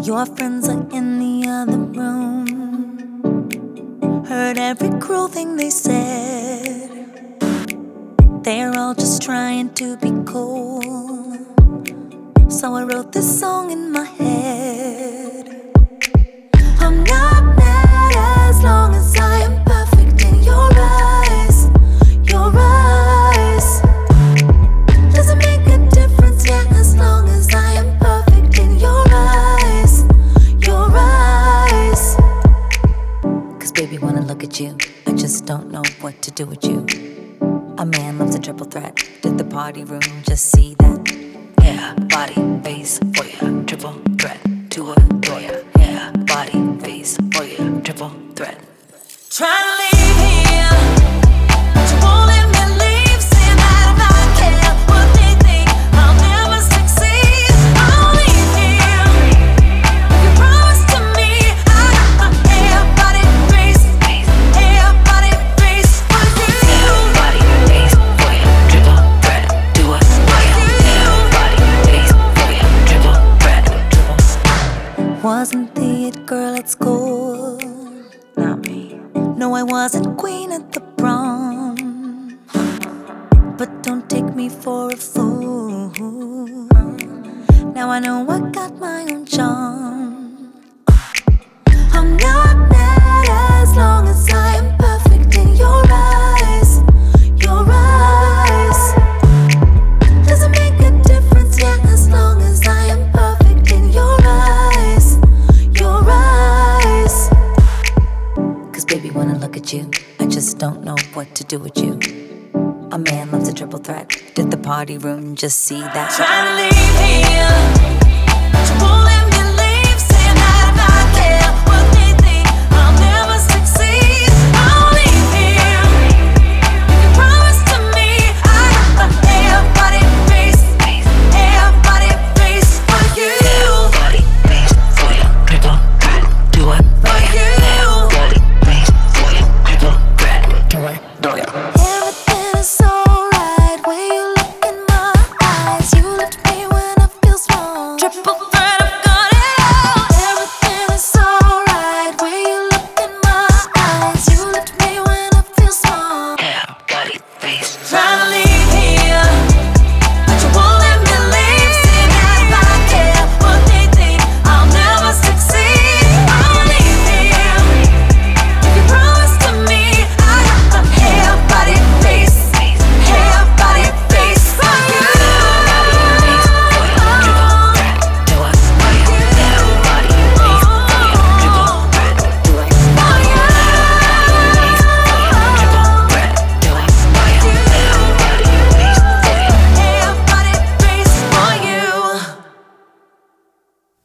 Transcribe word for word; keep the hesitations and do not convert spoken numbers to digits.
Your friends are in the other room. Heard every cruel thing they said. They're all just trying to be cool. So I wrote this song in my head. I'm not mad as long as I am perfect in your eyes. Your eyes. Doesn't make a difference, yeah, as long as I am perfect in your eyes. Your eyes. Cause baby, when I look at you, I just don't know what to do with you. A man loves a triple threat. Did the party room just see that? Yeah, body, face, for ya. Triple threat to adore ya. Yeah, body, face, for ya. Triple threat. Try to leave here, but you won't let me leave. Saying that if I care what they think, I'll never succeed. I'll leave here. You promised to me I got my hair, body, face, hair, body, face for you. Yeah, body, face, for ya. Triple threat to adore ya. Yeah, body, face, for ya. Triple threat. Wasn't the it girl at school? Not me. No, I wasn't queen at the prom. But don't take me for a fool. Now I know I got my own charm. I'm not mad as long as I am perfect in your eyes. Your eyes. Doesn't make a difference, yeah, as long as I am perfect in your eyes. Your eyes. Cause baby, when I look at you, I just don't know what to do with you. A man loves a triple threat. Did the party room just see that? Trying to leave here, but you won't let